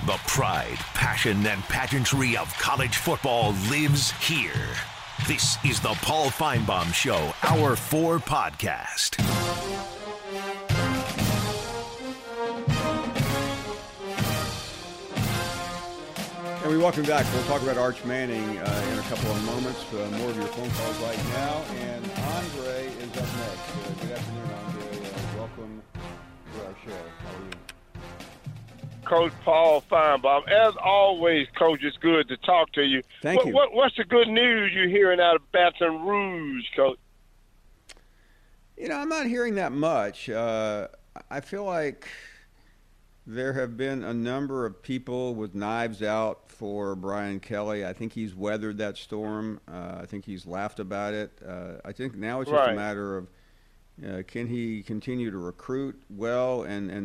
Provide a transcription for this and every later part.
The pride, passion, and pageantry of college football lives here. This is the Paul Finebaum Show, Hour 4 podcast. And we welcome back. We'll talk about Arch Manning in a couple of moments. More of your phone calls right now. And Andre is up next. Good afternoon, Andre. Welcome to our show. How are you? Coach Paul Finebaum. As always, Coach, it's good to talk to you. Thank you. What's the good news you're hearing out of Baton Rouge, Coach? You know, I'm not hearing that much. I feel like there have been a number of people with knives out for Brian Kelly. I think he's weathered that storm. I think he's laughed about it. I think now it's just a matter of can he continue to recruit well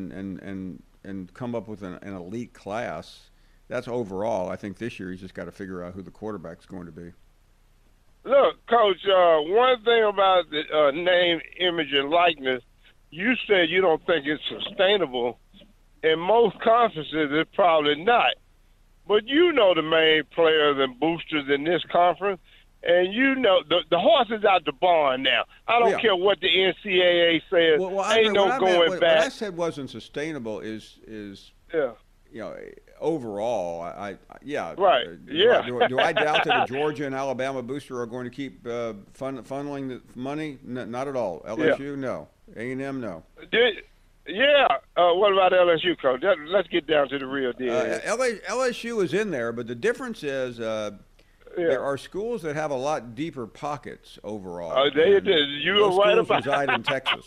and come up with an elite class. That's overall. I think this year he's just got to figure out who the quarterback's going to be. Look, Coach, one thing about the name, image, and likeness, you said you don't think it's sustainable. In most conferences, it's probably not. But you know the main players and boosters in this conference, and you know the horse is out the barn now. I don't care what the NCAA says. Ain't no going back. What I said wasn't sustainable is you know, overall, right. Do I doubt that a Georgia and Alabama booster are going to keep funneling the money? Not at all. LSU, no. A&M, no. What about LSU, Coach? Let's get down to the real deal. LSU is in there, but the difference is there are schools that have a lot deeper pockets overall. You were right about that. Reside in Texas.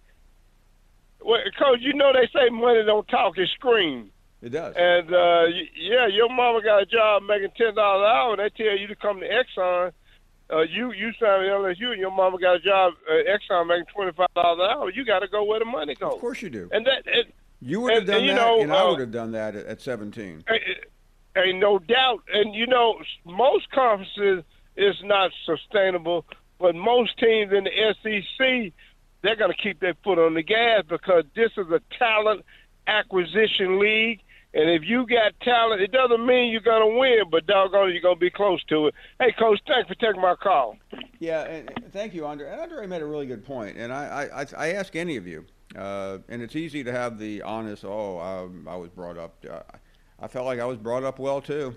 Well, Coach, you know they say money don't talk, it screams. It does. And, your mama got a job making $10 an hour, and they tell you to come to Exxon. You signed with LSU, and your mama got a job at Exxon making $25 an hour. You got to go where the money goes. Of course you do. And you would have done that, and I would have done that at 17. Ain't no doubt. And, most conferences is not sustainable, but most teams in the SEC, they're going to keep their foot on the gas because this is a talent acquisition league. And if you got talent, it doesn't mean you're going to win, but doggone it, you're going to be close to it. Hey, Coach, thanks for taking my call. Yeah, and thank you, Andre. And Andre made a really good point. And I ask any of you, and it's easy to have the honest, I was brought up. I felt like I was brought up well, too.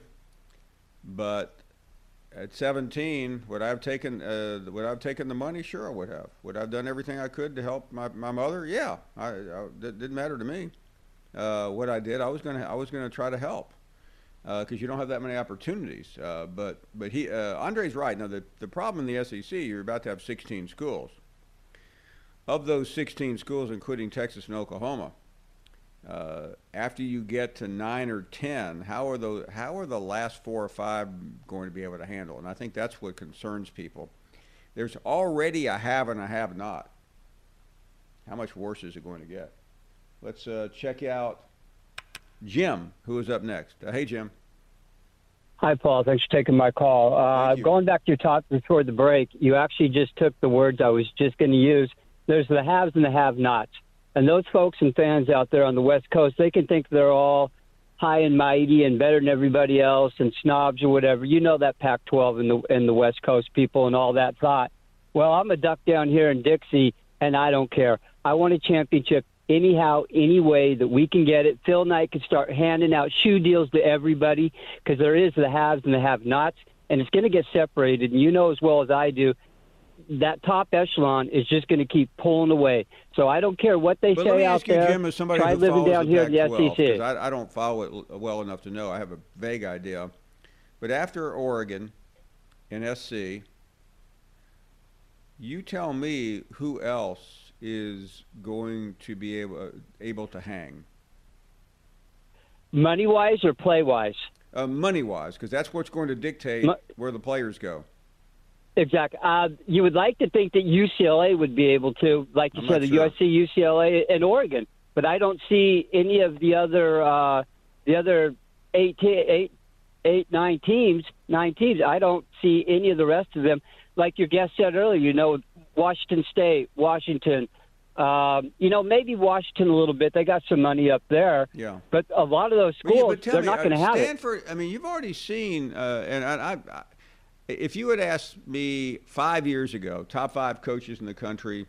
But at 17, would I have taken the money? Sure, I would have. Would I have done everything I could to help my mother? Yeah, it didn't matter to me. What I did, I was gonna try to help because you don't have that many opportunities. But Andre's right. Now the problem in the SEC, you're about to have 16 schools. Of those 16 schools, including Texas and Oklahoma, after you get to 9 or 10, how are the last 4 or 5 going to be able to handle? And I think that's what concerns people. There's already a have and a have not. How much worse is it going to get? Let's check out Jim, who is up next. Hey, Jim. Hi, Paul. Thanks for taking my call. Going back to your talk before the break, you actually just took the words I was just going to use. There's the haves and the have-nots. And those folks and fans out there on the West Coast, they can think they're all high and mighty and better than everybody else and snobs or whatever. You know that Pac-12 and the West Coast people and all that thought. Well, I'm a duck down here in Dixie, and I don't care. I want a championship anyhow, any way that we can get it. Phil Knight can start handing out shoe deals to everybody because there is the haves and the have-nots, and it's going to get separated. And you know as well as I do, that top echelon is just going to keep pulling away. So I don't care what they say out there. Jim, as somebody try who living down here in the Pac-12, SEC. I don't follow it well enough to know. I have a vague idea. But after Oregon and SC, you tell me who else is going to be able to hang? Money-wise or play-wise? Money-wise, because that's what's going to dictate where the players go. Exactly. You would like to think that UCLA would be able to, like you said, the USC, UCLA, and Oregon. But I don't see any of the other 9 teams. I don't see any of the rest of them. Like your guest said earlier, Washington State, Washington, Maybe Washington a little bit. They got some money up there. Yeah. But a lot of those schools, they're not going to have Stanford, I mean, you've already seen, if you had asked me 5 years ago, top 5 coaches in the country,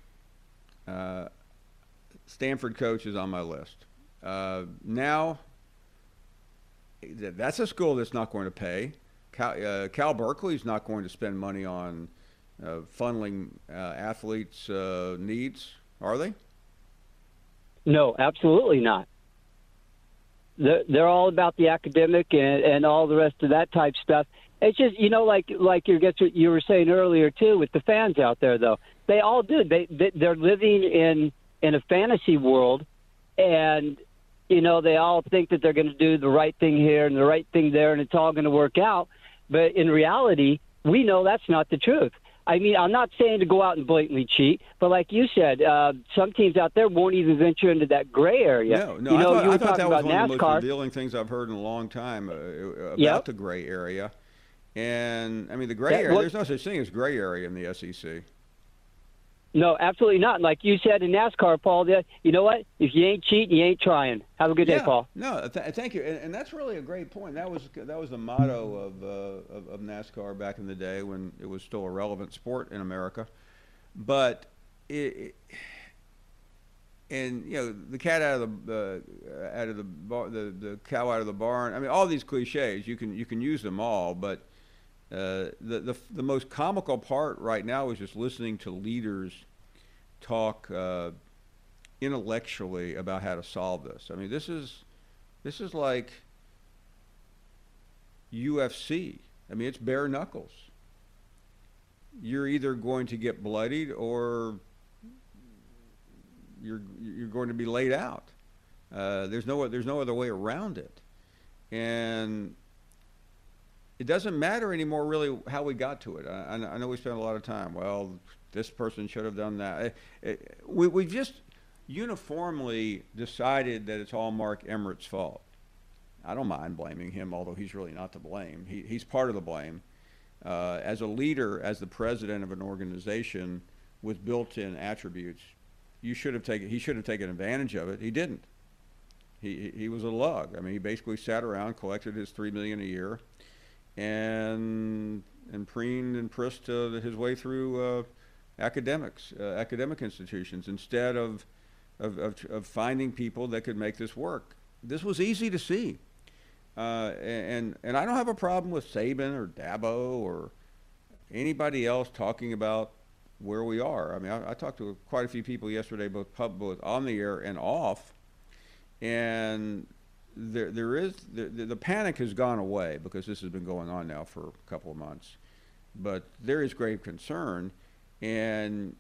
Stanford coach is on my list. Now, that's a school that's not going to pay. Cal Berkeley's not going to spend money on funneling athletes' needs, are they? No, absolutely not. They're all about the academic and all the rest of that type stuff. It's just, like you were saying earlier too, with the fans out there, though, they all do. They're living in a fantasy world, and they all think that they're going to do the right thing here and the right thing there, and it's all going to work out. But in reality, we know that's not the truth. I mean, I'm not saying to go out and blatantly cheat, but like you said, some teams out there won't even venture into that gray area. No, I thought that was one of the most revealing things I've heard in a long time about the gray area. And, I mean, the gray area, there's no such thing as gray area in the SEC. No, absolutely not. Like you said in NASCAR, Paul, you know what? If you ain't cheating, you ain't trying. Have a good day, Paul. No, thank you. And that's really a great point. That was the motto of NASCAR back in the day when it was still a relevant sport in America. But the cat out of the cow out of the barn. I mean, all these cliches, you can use them all, but the most comical part right now is just listening to leaders talk intellectually about how to solve this. I mean, this is like UFC. I mean, it's bare knuckles. You're either going to get bloodied or you're going to be laid out. There's no other way around it, and it doesn't matter anymore really how we got to it. I know we spent a lot of time. Well, this person should have done that. We've just uniformly decided that it's all Mark Emmert's fault. I don't mind blaming him, although he's really not to blame. He's part of the blame. As a leader, as the president of an organization with built-in attributes, he should have taken advantage of it. He didn't. He was a lug. I mean, he basically sat around, collected his $3 million a year, and preened and prissed his way through academic institutions instead of finding people that could make this work. This was easy to see, and I don't have a problem with Saban or Dabo or anybody else talking about where we are. I mean, I talked to quite a few people yesterday, both on the air and off, and the panic has gone away because this has been going on now for a couple of months, but there is grave concern, and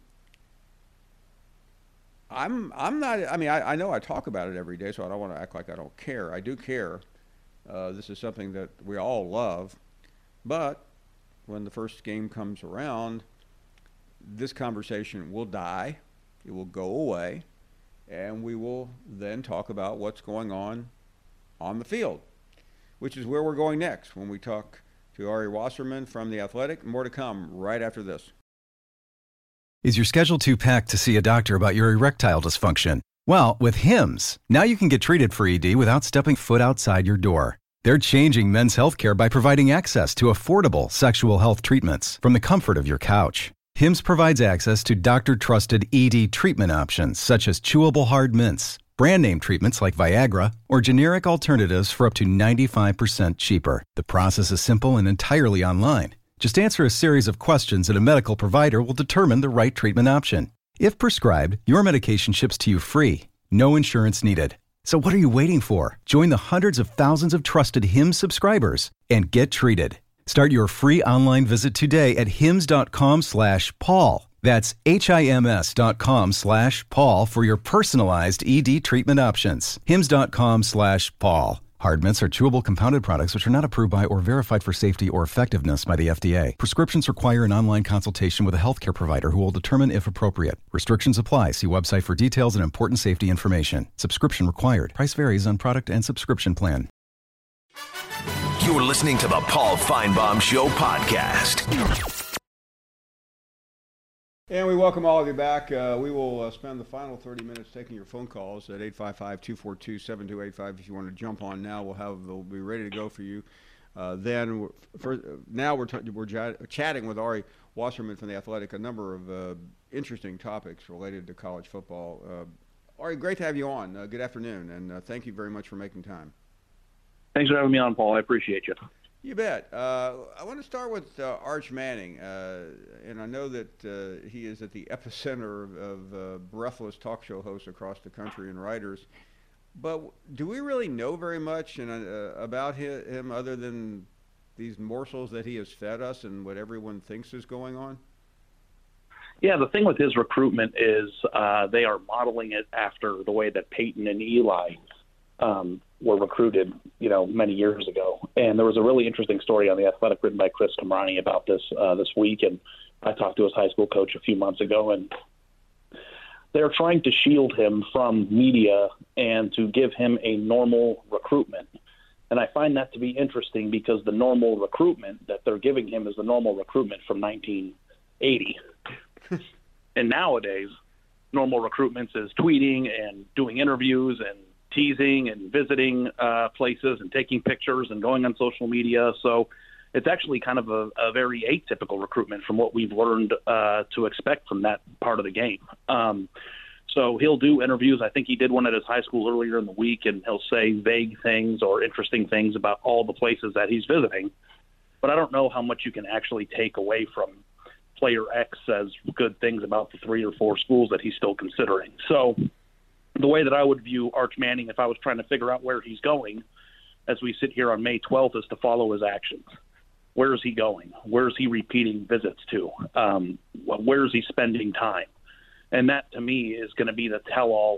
I'm not. I mean, I know I talk about it every day, so I don't want to act like I don't care. I do care. This is something that we all love, but when the first game comes around, this conversation will die. It will go away, and we will then talk about what's going on the field, which is where we're going next when we talk to Ari Wasserman from The Athletic. More to come right after this. Is your schedule too packed to see a doctor about your erectile dysfunction? Well, with Hims, now you can get treated for ED without stepping foot outside your door. They're changing men's healthcare by providing access to affordable sexual health treatments from the comfort of your couch. Hims provides access to doctor-trusted ED treatment options such as chewable hard mints, brand name treatments like Viagra, or generic alternatives for up to 95% cheaper. The process is simple and entirely online. Just answer a series of questions and a medical provider will determine the right treatment option. If prescribed, your medication ships to you free. No insurance needed. So what are you waiting for? Join the hundreds of thousands of trusted Hims subscribers and get treated. Start your free online visit today at hims.com/Paul. That's HIMS.com/Paul for your personalized ED treatment options. hims.com/Paul. Hard mints are chewable compounded products which are not approved by or verified for safety or effectiveness by the FDA. Prescriptions require an online consultation with a healthcare provider who will determine if appropriate. Restrictions apply. See website for details and important safety information. Subscription required. Price varies on product and subscription plan. You're listening to the Paul Feinbaum Show podcast. And we welcome all of you back. We will spend the final 30 minutes taking your phone calls at 855-242-7285. If you want to jump on now, they'll be ready to go for you. We're chatting with Ari Wasserman from The Athletic, a number of interesting topics related to college football. Ari, great to have you on. Good afternoon, and thank you very much for making time. Thanks for having me on, Paul. I appreciate you. You bet. I want to start with Arch Manning, and I know that he is at the epicenter of breathless talk show hosts across the country and writers. But do we really know very much about him other than these morsels that he has fed us and what everyone thinks is going on? Yeah, the thing with his recruitment is they are modeling it after the way that Peyton and Eli were recruited, many years ago. And there was a really interesting story on The Athletic written by Chris Kamrani about this week. And I talked to his high school coach a few months ago, and they're trying to shield him from media and to give him a normal recruitment. And I find that to be interesting because the normal recruitment that they're giving him is the normal recruitment from 1980. And nowadays, normal recruitments is tweeting and doing interviews and teasing and visiting places and taking pictures and going on social media. So it's actually kind of a very atypical recruitment from what we've learned to expect from that part of the game. So he'll do interviews. I think he did one at his high school earlier in the week, and he'll say vague things or interesting things about all the places that he's visiting. But I don't know how much you can actually take away from player X says good things about the 3 or 4 schools that he's still considering. So the way that I would view Arch Manning if I was trying to figure out where he's going as we sit here on May 12th is to follow his actions. Where is he going? Where is he repeating visits to? Where is he spending time? And that, to me, is going to be the tell-all,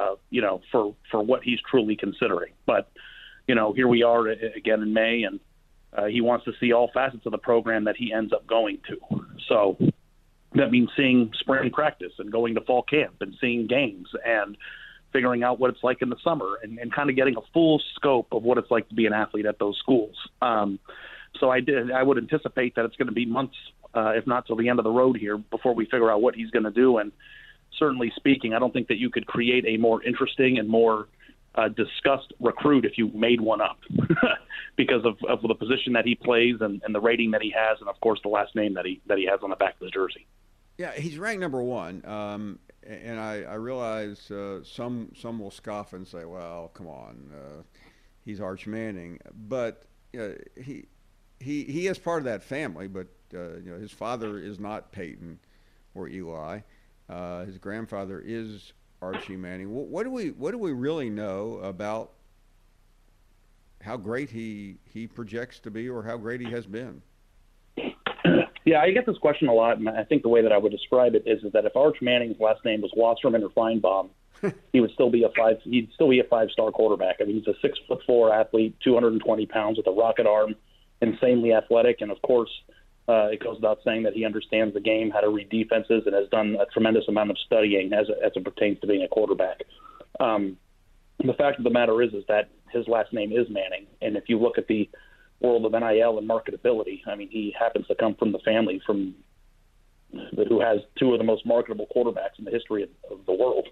for what he's truly considering. But, here we are again in May, and he wants to see all facets of the program that he ends up going to. So that means seeing spring practice and going to fall camp and seeing games and figuring out what it's like in the summer and kind of getting a full scope of what it's like to be an athlete at those schools. So I would anticipate that it's going to be months, if not till the end of the road here, before we figure out what he's going to do. And certainly speaking, I don't think that you could create a more interesting and more discussed recruit if you made one up because of the position that he plays and the rating that he has, and of course the last name that he has on the back of his jersey. Yeah, he's ranked number 1, and I realize some will scoff and say, "Well, come on, he's Arch Manning," but he is part of that family. But his father is not Peyton or Eli. His grandfather is Archie Manning. What do we really know about how great he projects to be, or how great he has been? Yeah, I get this question a lot, and I think the way that I would describe it is that if Arch Manning's last name was Wasserman or Feinbaum, he would still be a 5-star quarterback. I mean, he's a 6'4" athlete, 220 pounds with a rocket arm, insanely athletic, and of course, it goes without saying that he understands the game, how to read defenses, and has done a tremendous amount of studying as it pertains to being a quarterback. The fact of the matter is that his last name is Manning, and if you look at the world of NIL and marketability, I mean, he happens to come from the family who has 2 of the most marketable quarterbacks in the history of the world.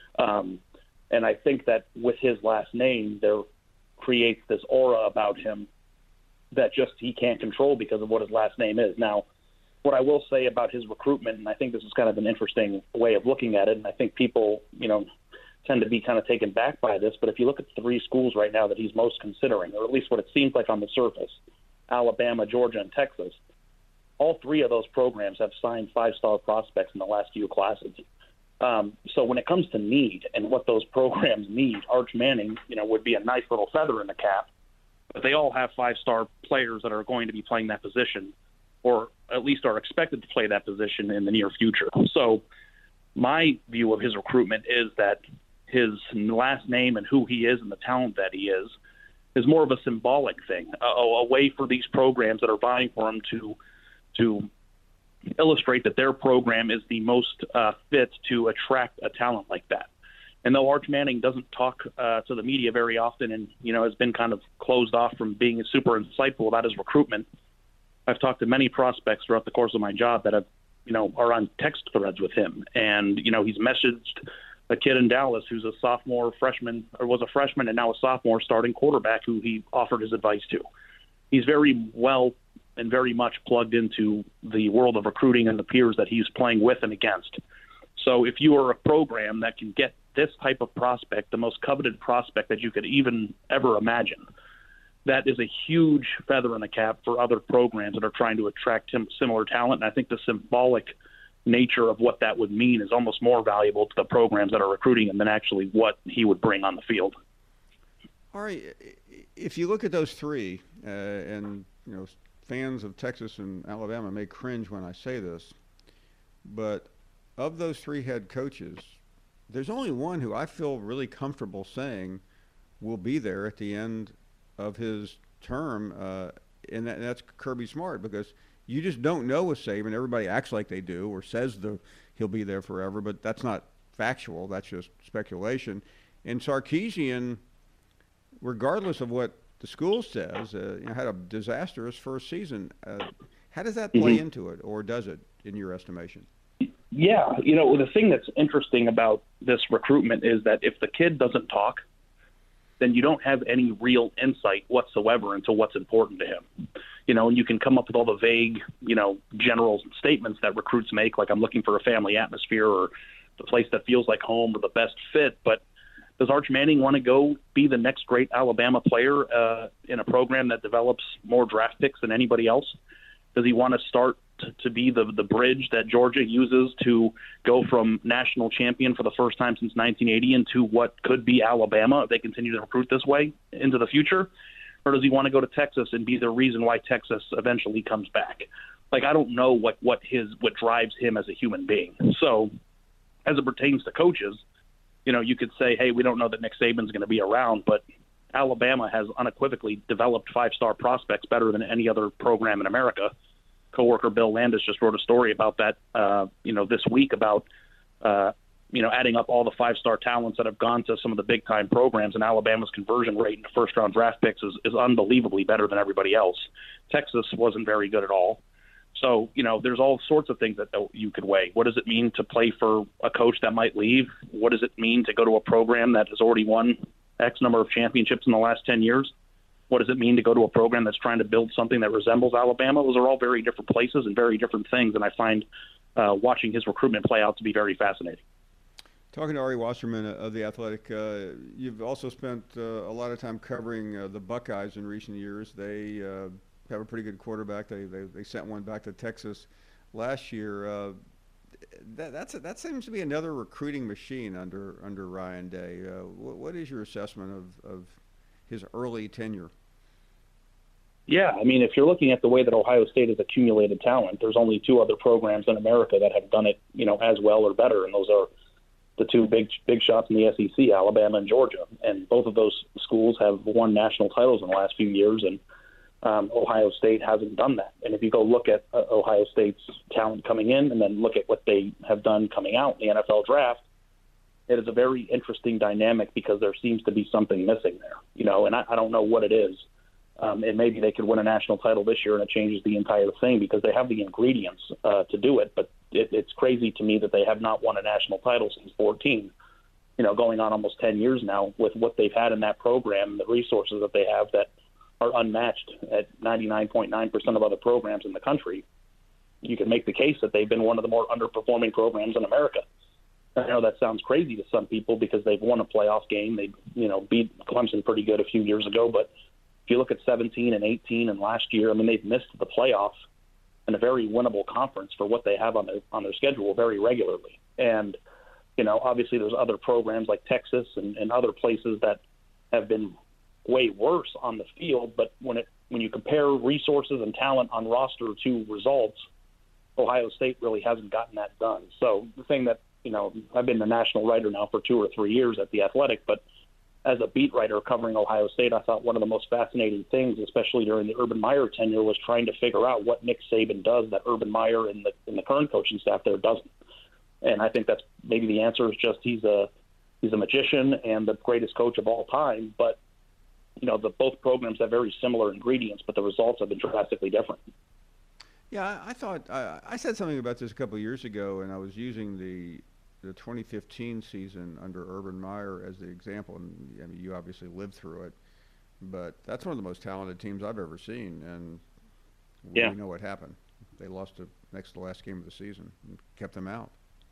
And I think that with his last name, there creates this aura about him that just he can't control because of what his last name is. Now, what I will say about his recruitment, and I think this is kind of an interesting way of looking at it, and I think people, tend to be kind of taken back by this, but if you look at 3 schools right now that he's most considering, or at least what it seems like on the surface, Alabama, Georgia, and Texas, all 3 of those programs have signed 5-star prospects in the last few classes. So when it comes to need and what those programs need, Arch Manning, would be a nice little feather in the cap. But they all have 5-star players that are going to be playing that position, or at least are expected to play that position in the near future. So my view of his recruitment is that his last name and who he is and the talent that he is more of a symbolic thing, a way for these programs that are vying for him to illustrate that their program is the most fit to attract a talent like that. And though Arch Manning doesn't talk to the media very often and, has been kind of closed off from being super insightful about his recruitment, I've talked to many prospects throughout the course of my job that have are on text threads with him. And, he's messaged a kid in Dallas who's a was a freshman and now a sophomore starting quarterback who he offered his advice to. He's very well and very much plugged into the world of recruiting and the peers that he's playing with and against. So if you are a program that can get this type of prospect, the most coveted prospect that you could even ever imagine, that is a huge feather in the cap for other programs that are trying to attract him similar talent. And I think the symbolic nature of what that would mean is almost more valuable to the programs that are recruiting him than actually what he would bring on the field. Ari, if you look at those three, and fans of Texas and Alabama may cringe when I say this, but of those three head coaches, there's only one who I feel really comfortable saying will be there at the end of his term, and that's Kirby Smart, because you just don't know with Saban. Everybody acts like they do or says he'll be there forever, but that's not factual. That's just speculation. And Sarkisian, regardless of what the school says, had a disastrous first season. How does that play into it, or does it, in your estimation? Yeah, the thing that's interesting about this recruitment is that if the kid doesn't talk, then you don't have any real insight whatsoever into what's important to him. And you can come up with all the vague, general statements that recruits make, like I'm looking for a family atmosphere or the place that feels like home or the best fit. But does Arch Manning want to go be the next great Alabama player in a program that develops more draft picks than anybody else? Does he want to start to be the bridge that Georgia uses to go from national champion for the first time since 1980 into what could be Alabama if they continue to recruit this way into the future? Or does he want to go to Texas and be the reason why Texas eventually comes back? I don't know what drives him as a human being. So as it pertains to coaches, you could say, hey, we don't know that Nick Saban's going to be around, but Alabama has unequivocally developed five-star prospects better than any other program in America. Coworker Bill Landis just wrote a story about that, this week about, adding up all the five-star talents that have gone to some of the big-time programs, and Alabama's conversion rate into first-round draft picks is unbelievably better than everybody else. Texas wasn't very good at all. So, there's all sorts of things that you could weigh. What does it mean to play for a coach that might leave? What does it mean to go to a program that has already won X number of championships in the last 10 years? What does it mean to go to a program that's trying to build something that resembles Alabama? Those are all very different places and very different things, and I find watching his recruitment play out to be very fascinating. Talking to Ari Wasserman of The Athletic, you've also spent a lot of time covering the Buckeyes in recent years. They have a pretty good quarterback. They sent one back to Texas last year. That seems to be another recruiting machine under Ryan Day. What is your assessment of his early tenure? Yeah, if you're looking at the way that Ohio State has accumulated talent, there's only two other programs in America that have done it, as well or better, and those are the two big shots in the SEC, Alabama and Georgia. And both of those schools have won national titles in the last few years, and Ohio State hasn't done that. And if you go look at Ohio State's talent coming in and then look at what they have done coming out in the NFL draft, it is a very interesting dynamic because there seems to be something missing there, and I don't know what it is. And maybe they could win a national title this year and it changes the entire thing because they have the ingredients to do it. But it's crazy to me that they have not won a national title since 2014, going on almost 10 years now with what they've had in that program and the resources that they have that are unmatched at 99.9% of other programs in the country. You can make the case that they've been one of the more underperforming programs in America. I know that sounds crazy to some people because they've won a playoff game. They, beat Clemson pretty good a few years ago. But if you look at 17 and 18 and last year, they've missed the playoffs in a very winnable conference for what they have on their schedule very regularly. And, obviously there's other programs like Texas and other places that have been way worse on the field. But when you compare resources and talent on roster to results, Ohio State really hasn't gotten that done. So the thing that, I've been a national writer now for 2 or 3 years at The Athletic, but as a beat writer covering Ohio State, I thought one of the most fascinating things, especially during the Urban Meyer tenure, was trying to figure out what Nick Saban does that Urban Meyer and the current coaching staff there doesn't. And I think that's maybe the answer is just he's a magician and the greatest coach of all time. But, both programs have very similar ingredients, but the results have been drastically different. Yeah, I thought I said something about this a couple of years ago, and I was using the 2015 season under Urban Meyer as the example. And I mean, you obviously lived through it, but that's one of the most talented teams I've ever seen. And we know what happened. They lost next to the last game of the season and kept them out.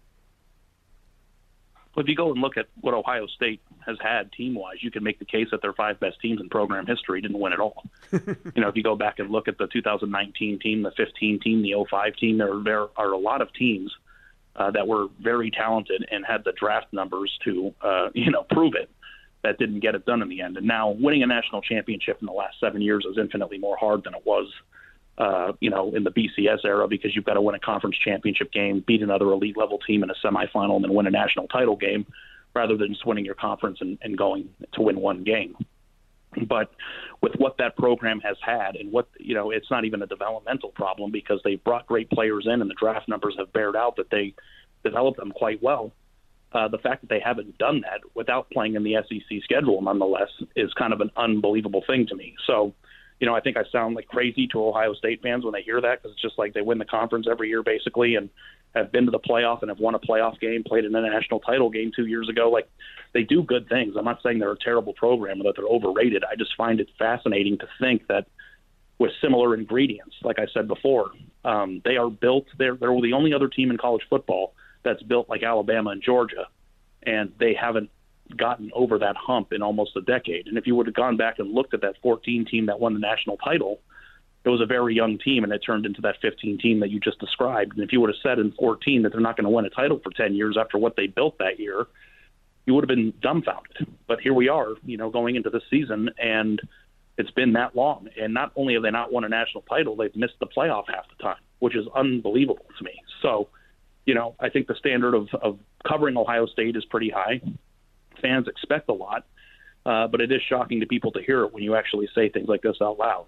Well, if you go and look at what Ohio State has had team-wise, you can make the case that their 5 best teams in program history didn't win at all. If you go back and look at the 2019 team, the 15 team, the 05 team, there are a lot of teams that were very talented and had the draft numbers to, prove it, that didn't get it done in the end. And now winning a national championship in the last 7 years is infinitely more hard than it was in the BCS era, because you've got to win a conference championship game, beat another elite level team in a semifinal, and then win a national title game, rather than just winning your conference and going to win one game. But with what that program has had, and it's not even a developmental problem, because they've brought great players in and the draft numbers have bared out that they developed them quite well. The fact that they haven't done that without playing in the SEC schedule, nonetheless, is kind of an unbelievable thing to me. So, I think I sound like crazy to Ohio State fans when they hear that, because it's just like they win the conference every year basically and have been to the playoff and have won a playoff game, played in a national title game 2 years ago. Like, they do good things. I'm not saying they're a terrible program or that they're overrated. I just find it fascinating to think that with similar ingredients, like I said before, they are built. They're the only other team in college football that's built like Alabama and Georgia, and they haven't gotten over that hump in almost a decade. And if you would have gone back and looked at that 14 team that won the national title, it was a very young team, and it turned into that 15 team that you just described. And if you would have said in 14 that they're not going to win a title for 10 years after what they built that year, you would have been dumbfounded. But here we are, going into this season, and it's been that long. And not only have they not won a national title, they've missed the playoff half the time, which is unbelievable to me. So, I think the standard of covering Ohio State is pretty high. Fans expect a lot, but it is shocking to people to hear it when you actually say things like this out loud.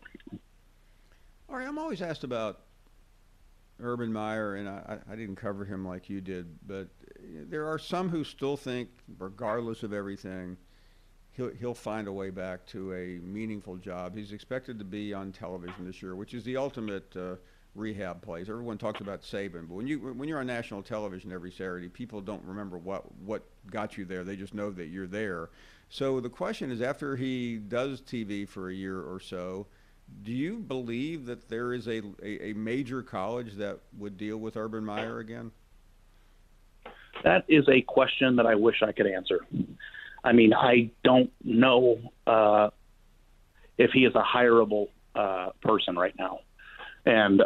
All right, I'm always asked about Urban Meyer, and I didn't cover him like you did, but there are some who still think, regardless of everything, he'll find a way back to a meaningful job. He's expected to be on television this year, which is the ultimate rehab place. Everyone talks about Saban, but when you're on national television every Saturday, people don't remember what got you there. They just know that you're there. So the question is, after he does TV for a year or so, do you believe that there is a major college that would deal with Urban Meyer again? That is a question that I wish I could answer. I mean, I don't know if he is a hireable person right now. And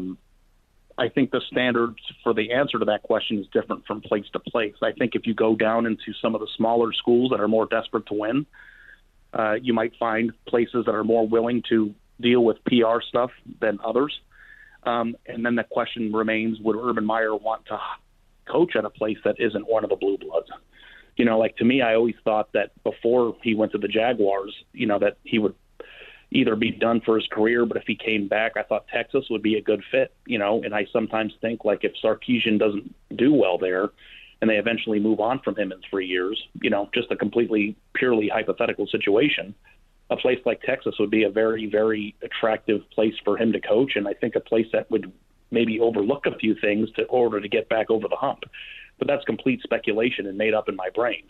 I think the standards for the answer to that question is different from place to place. I think if you go down into some of the smaller schools that are more desperate to win, you might find places that are more willing to deal with PR stuff than others. And then the question remains, would Urban Meyer want to coach at a place that isn't one of the blue bloods? To me, I always thought that before he went to the Jaguars, that he would either be done for his career, but if he came back, I thought Texas would be a good fit, and I sometimes think, like, if Sarkisian doesn't do well there and they eventually move on from him in 3 years, just a completely purely hypothetical situation, a place like Texas would be a very, very attractive place for him to coach, and I think a place that would maybe overlook a few things in order to get back over the hump. But that's complete speculation and made up in my brain.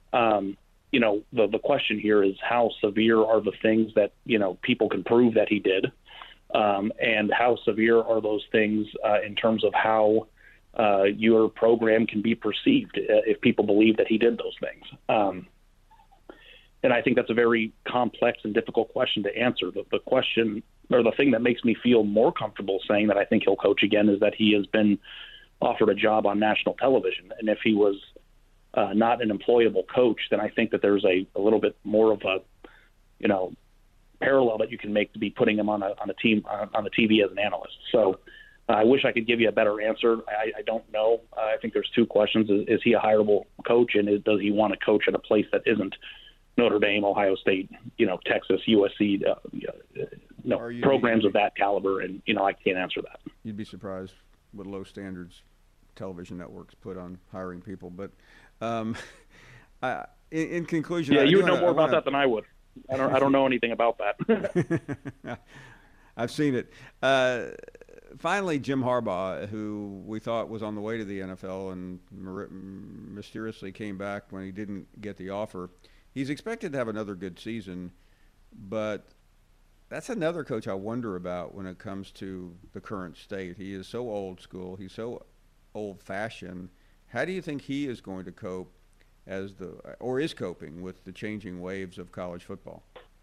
The question here is, how severe are the things that, people can prove that he did, and how severe are those things in terms of how your program can be perceived if people believe that he did those things. And I think that's a very complex and difficult question to answer. The question, or the thing that makes me feel more comfortable saying that I think he'll coach again, is that he has been offered a job on national television. And if he was not an employable coach, then I think that there's a little bit more of a, parallel that you can make to be putting him on a team on the TV as an analyst. So I wish I could give you a better answer. I don't know. I think there's two questions. Is he a hireable coach, and does he want to coach at a place that isn't Notre Dame, Ohio State, Texas, USC, programs of that caliber? And, I can't answer that. You'd be surprised what low standards television networks put on hiring people. But in conclusion, you would know more about that than I would. I don't know anything about that. I've seen it. finally, Jim Harbaugh, who we thought was on the way to the NFL and mysteriously came back when he didn't get the offer. He's expected to have another good season, but that's another coach I wonder about when it comes to the current state. He is so old school. He's so old-fashioned. How do you think he is going to cope or is coping with the changing waves of college football?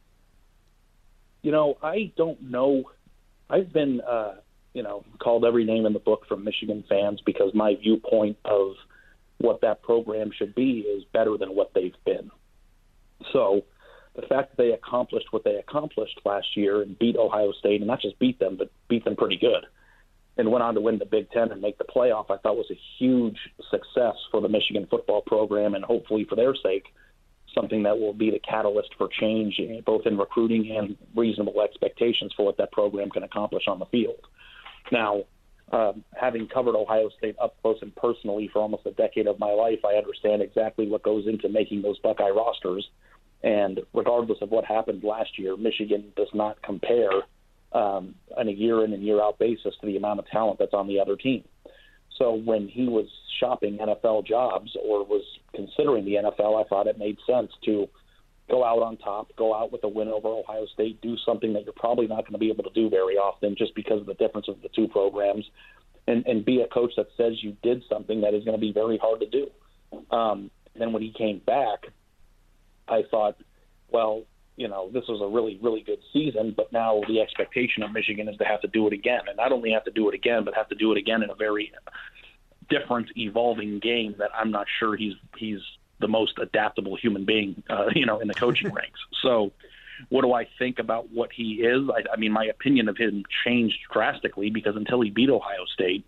I don't know. I've been, called every name in the book from Michigan fans because my viewpoint of what that program should be is better than what they've been. So the fact that they accomplished what they accomplished last year and beat Ohio State, and not just beat them, but beat them pretty good, and went on to win the Big Ten and make the playoff, I thought was a huge success for the Michigan football program, and hopefully for their sake, something that will be the catalyst for change, both in recruiting and reasonable expectations for what that program can accomplish on the field. Now, having covered Ohio State up close and personally for almost a decade of my life, I understand exactly what goes into making those Buckeye rosters. And regardless of what happened last year, Michigan does not compare on a year in and year out basis to the amount of talent that's on the other team. So when he was shopping NFL jobs or was considering the NFL, I thought it made sense to go out on top, go out with a win over Ohio State, do something that you're probably not going to be able to do very often just because of the difference of the two programs, and be a coach that says you did something that is going to be very hard to do. Then when he came back, I thought, well, this was a really, really good season, but now the expectation of Michigan is to have to do it again. And not only have to do it again, but have to do it again in a very different, evolving game that I'm not sure he's the most adaptable human being, in the coaching ranks. So what do I think about what he is? I mean, my opinion of him changed drastically because until he beat Ohio State,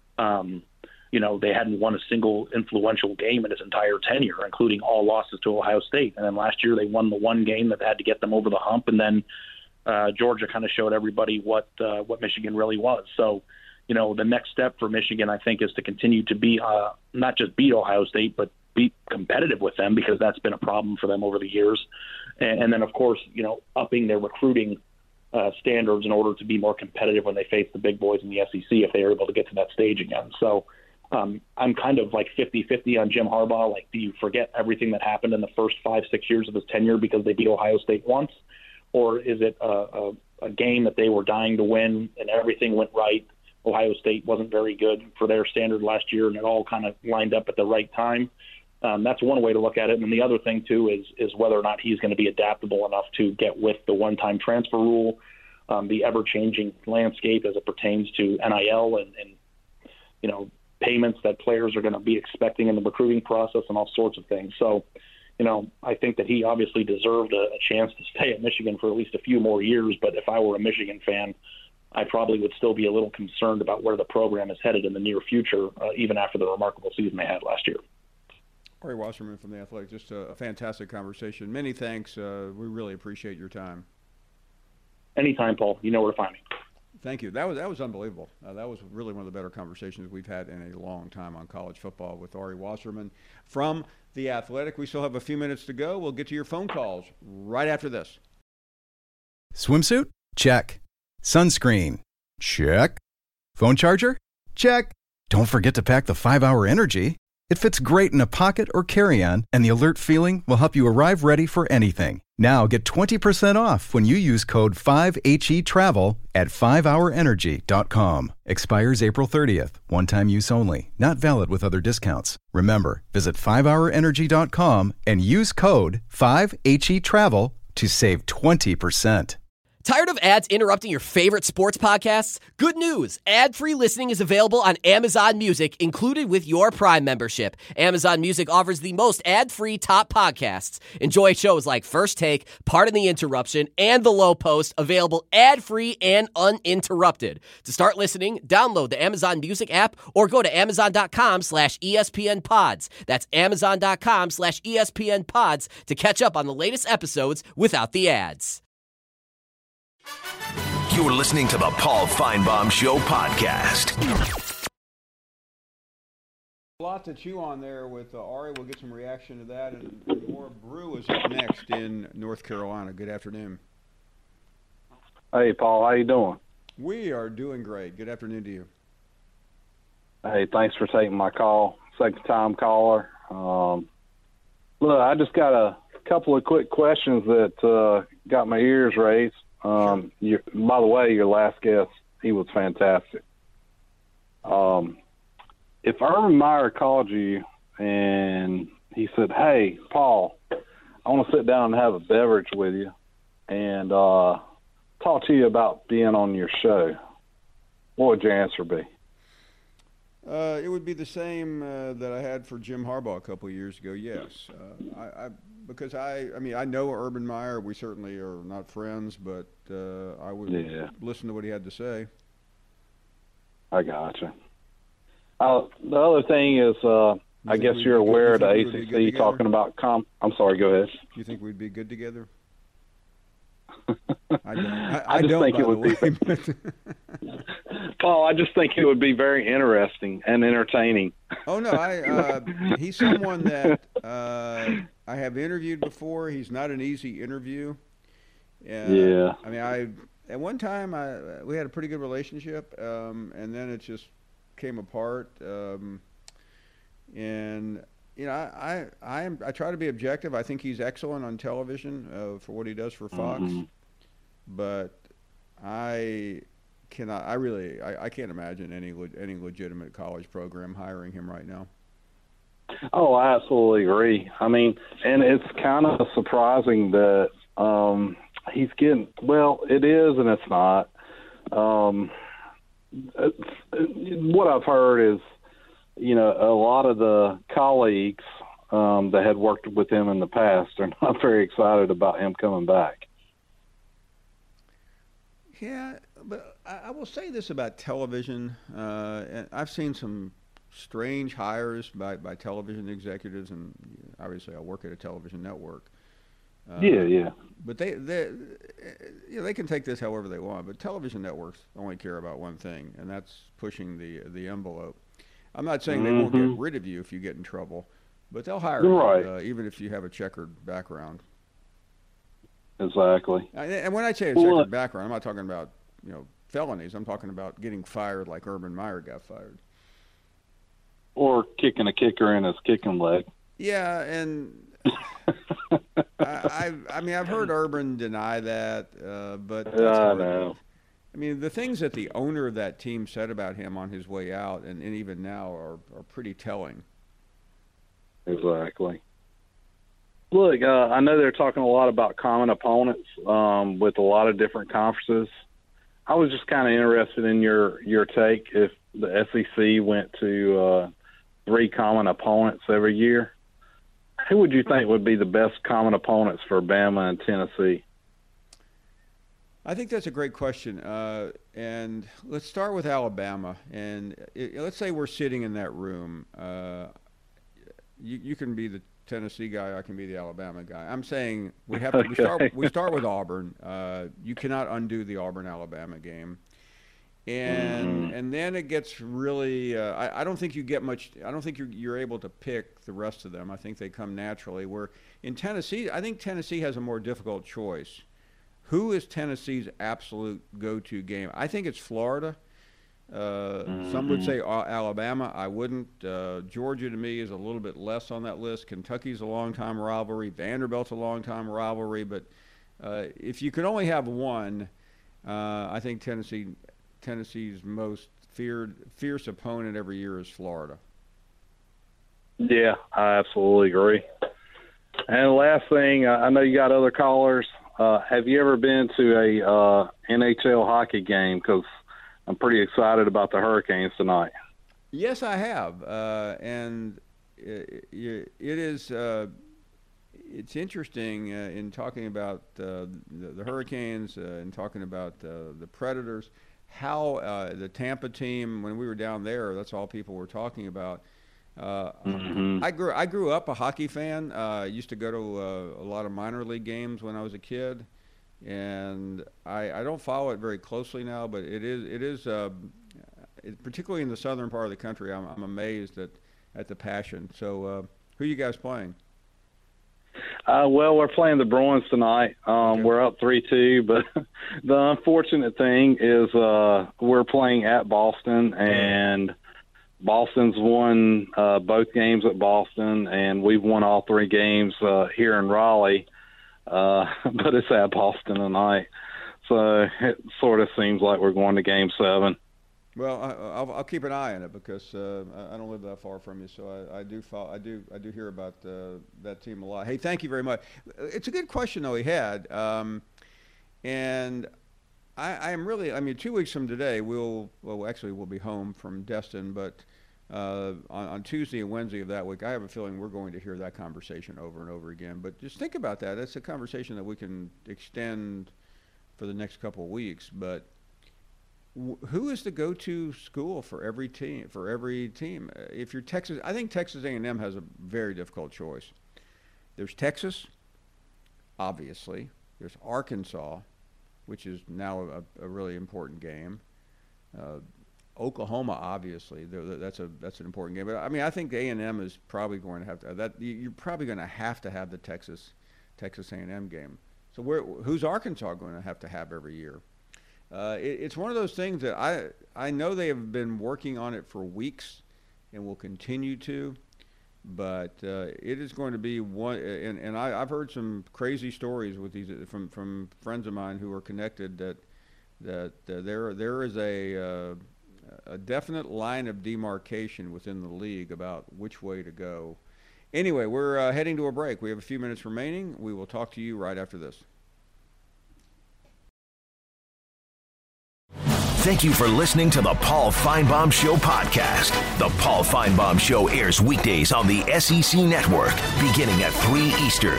they hadn't won a single influential game in his entire tenure, including all losses to Ohio State. And then last year they won the one game that had to get them over the hump. And then Georgia kind of showed everybody what Michigan really was. So, the next step for Michigan, I think, is to continue to be not just beat Ohio State, but be competitive with them, because that's been a problem for them over the years. And then, of course, upping their recruiting standards in order to be more competitive when they face the big boys in the SEC if they are able to get to that stage again. So I'm kind of like 50-50 on Jim Harbaugh. Like, do you forget everything that happened in the first 5-6 years of his tenure because they beat Ohio State once? Or is it a game that they were dying to win and everything went right? Ohio State wasn't very good for their standard last year, and it all kind of lined up at the right time. That's one way to look at it. And the other thing, too, is whether or not he's going to be adaptable enough to get with the one-time transfer rule, the ever-changing landscape as it pertains to NIL and payments that players are going to be expecting in the recruiting process and all sorts of things. So, I think that he obviously deserved a chance to stay at Michigan for at least a few more years. But if I were a Michigan fan, I probably would still be a little concerned about where the program is headed in the near future, even after the remarkable season they had last year. Ari Wasserman from The Athletic, just a fantastic conversation. Many thanks. We really appreciate your time. Anytime, Paul. You know where to find me. Thank you. That was unbelievable. That was really one of the better conversations we've had in a long time on college football with Ari Wasserman from The Athletic. We still have a few minutes to go. We'll get to your phone calls right after this. Swimsuit? Check. Sunscreen? Check. Phone charger? Check. Don't forget to pack the 5-Hour Energy. It fits great in a pocket or carry-on, and the alert feeling will help you arrive ready for anything. Now get 20% off when you use code 5HETRAVEL at 5hourenergy.com. Expires April 30th. One-time use only. Not valid with other discounts. Remember, visit 5hourenergy.com and use code 5HETRAVEL to save 20%. Tired of ads interrupting your favorite sports podcasts? Good news! Ad-free listening is available on Amazon Music, included with your Prime membership. Amazon Music offers the most ad-free top podcasts. Enjoy shows like First Take, Pardon the Interruption, and The Low Post, available ad-free and uninterrupted. To start listening, download the Amazon Music app or go to amazon.com/ESPN Pods. That's amazon.com/ESPN Pods to catch up on the latest episodes without the ads. You're listening to the Paul Feinbaum Show podcast. A lot to chew on there with Ari. We'll get some reaction to that. And more. Brew is up next in North Carolina. Good afternoon. Hey, Paul. How you doing? We are doing great. Good afternoon to you. Hey, thanks for taking my call. Second time caller. Look, I just got a couple of quick questions that got my ears raised. By the way, your last guest, he was fantastic. If Urban Meyer called you and he said, "Hey, Paul, I want to sit down and have a beverage with you and talk to you about being on your show," what would your answer be? It would be the same that I had for Jim Harbaugh a couple of years ago. Yes, because I know Urban Meyer. We certainly are not friends, but I would listen to what he had to say. I gotcha. The other thing is, I guess you're aware of the ACC talking about I'm sorry, go ahead. Do you think we'd be good together? I just think it would be. Paul, I just think it would be very interesting and entertaining. Oh no, he's someone that I have interviewed before. He's not an easy interview. Yeah. I mean, at one time we had a pretty good relationship, and then it just came apart. And you know, I try to be objective. I think he's excellent on television for what he does for Fox, but I can't imagine any legitimate college program hiring him right now. Oh, I absolutely agree. I mean, and it's kind of surprising that he's getting. Well, it is and it's not. What I've heard is, you know, a lot of the colleagues that had worked with him in the past are not very excited about him coming back. Yeah, but I will say this about television. And I've seen some strange hires by television executives, and obviously I work at a television network. Yeah. But they can take this however they want. But television networks only care about one thing, and that's pushing the envelope. I'm not saying they won't get rid of you if you get in trouble, but they'll hire you, even if you have a checkered background. Exactly. And when I say a checkered background, I'm not talking about felonies. I'm talking about getting fired like Urban Meyer got fired. Or kicking a kicker in his kicking leg. Yeah, and I've heard Urban deny that, but I know. I mean, the things that the owner of that team said about him on his way out, and even now, are pretty telling. Exactly. Look, I know they're talking a lot about common opponents with a lot of different conferences. I was just kind of interested in your take if the SEC went to 3 common opponents every year. Who would you think would be the best common opponents for Bama and Tennessee? I think that's a great question. And let's start with Alabama. And let's say we're sitting in that room. You can be the Tennessee guy. I can be the Alabama guy. I'm saying we have to. We start with Auburn. You cannot undo the Auburn-Alabama game. And then it gets really. I don't think you get much. I don't think you're able to pick the rest of them. I think they come naturally. Where in Tennessee, I think Tennessee has a more difficult choice. Who is Tennessee's absolute go-to game? I think it's Florida. Some would say Alabama. I wouldn't. Georgia, to me, is a little bit less on that list. Kentucky's a long-time rivalry. Vanderbilt's a long-time rivalry. But if you could only have one, I think Tennessee's most fierce opponent every year is Florida. Yeah, I absolutely agree. And the last thing, I know you got other callers. Have you ever been to a NHL hockey game? Because I'm pretty excited about the Hurricanes tonight. Yes, I have, and it is. It's interesting in talking about the Hurricanes and talking about the Predators. How the Tampa team, when we were down there, that's all people were talking about. I grew up a hockey fan. I used to go to a lot of minor league games when I was a kid, and I don't follow it very closely now. But it is particularly in the southern part of the country. I'm amazed at the passion. So who are you guys playing? Well, we're playing the Bruins tonight. Okay. We're up 3-2, but the unfortunate thing is we're playing at Boston, and Boston's won both games at Boston, and we've won all 3 games here in Raleigh, but it's at Boston tonight. So it sort of seems like we're going to Game 7. Well, I'll keep an eye on it because I don't live that far from you, so I do hear about that team a lot. Hey, thank you very much. It's a good question though he had, and I am really. I mean, 2 weeks from today we'll be home from Destin, but on Tuesday and Wednesday of that week, I have a feeling we're going to hear that conversation over and over again. But just think about that. It's a conversation that we can extend for the next couple of weeks, but. Who is the go-to school for every team? If you're Texas, I think Texas A&M has a very difficult choice. There's Texas, obviously. There's Arkansas, which is now a really important game. Oklahoma, obviously, that's an important game. But I mean, I think A&M is probably going to have to that. You're probably going to have the Texas A&M game. So who's Arkansas going to have every year? It's one of those things that I know they have been working on it for weeks and will continue to, but it is going to be one. And I've heard some crazy stories with these from friends of mine who are connected that there is a definite line of demarcation within the league about which way to go. Anyway, we're heading to a break. We have a few minutes remaining. We will talk to you right after this. Thank you for listening to the Paul Finebaum Show podcast. The Paul Finebaum Show airs weekdays on the SEC Network, beginning at 3 Eastern.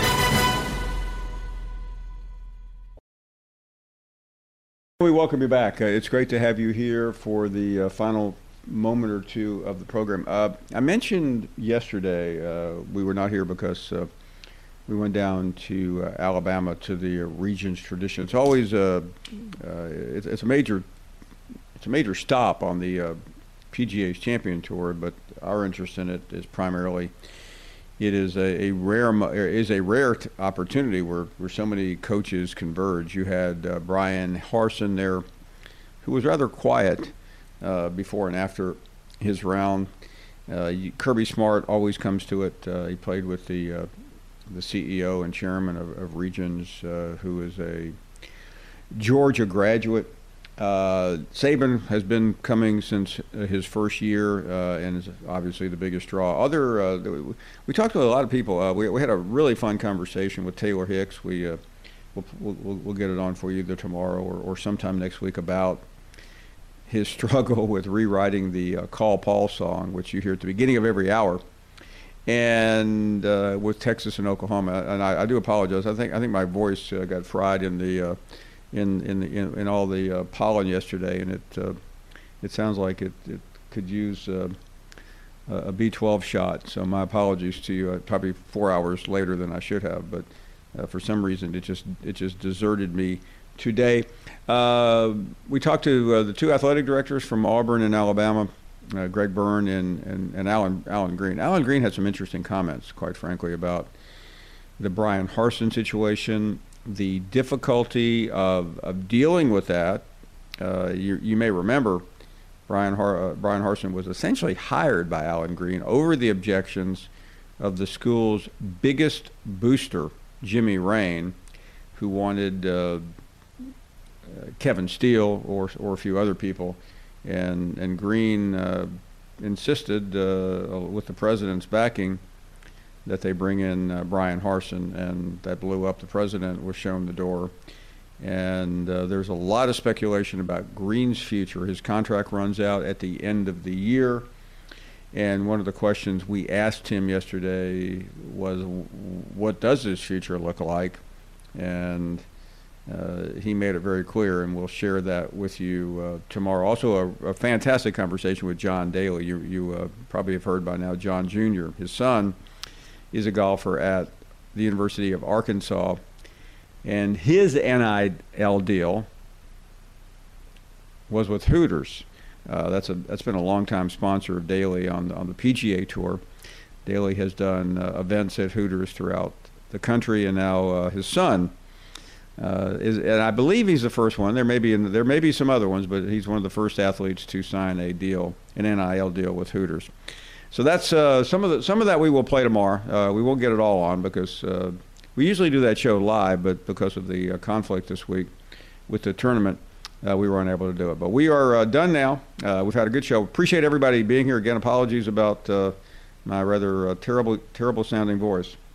We welcome you back. It's great to have you here for the final moment or two of the program. I mentioned yesterday we were not here because we went down to Alabama to the Regions Tradition. It's always it's a major stop on the PGA's Champion Tour, but our interest in it is primarily it is a rare opportunity where so many coaches converge. You had Brian Harsin there, who was rather quiet before and after his round. Kirby Smart always comes to it. He played with the CEO and chairman of Regions, who is a Georgia graduate. Saban has been coming since his first year and is obviously the biggest draw. We talked to a lot of people. We had a really fun conversation with Taylor Hicks. We'll get it on for you either tomorrow or sometime next week about his struggle with rewriting the Call Paul song, which you hear at the beginning of every hour. And with Texas and Oklahoma, and I do apologize. I think my voice got fried in the in all the pollen yesterday, and it sounds like it could use a B12 shot. So my apologies to you. Probably 4 hours later than I should have, but for some reason it just deserted me today. We talked to the two athletic directors from Auburn and Alabama. Greg Byrne and Alan Green. Alan Green had some interesting comments, quite frankly, about the Brian Harsin situation, the difficulty of dealing with that. You may remember Brian Harsin was essentially hired by Alan Green over the objections of the school's biggest booster, Jimmy Rain, who wanted Kevin Steele or a few other people. And Green insisted, with the president's backing, that they bring in Brian Harsin, and that blew up. The president was shown the door. And there's a lot of speculation about Green's future. His contract runs out at the end of the year. And one of the questions we asked him yesterday was, what does his future look like? And he made it very clear, and we'll share that with you tomorrow. Also, a fantastic conversation with John Daly. You probably have heard by now, John Jr. His son is a golfer at the University of Arkansas, and his NIL deal was with Hooters. That's been a long-time sponsor of Daly on the PGA Tour. Daly has done events at Hooters throughout the country, and now his son and I believe he's the first one. There may be some other ones, but he's one of the first athletes to sign an NIL deal with Hooters. So that's some of that we will play tomorrow. We won't get it all on because we usually do that show live, but because of the conflict this week with the tournament, we were unable to do it. But we are done now. We've had a good show. Appreciate everybody being here. Again, apologies about my rather terrible sounding voice.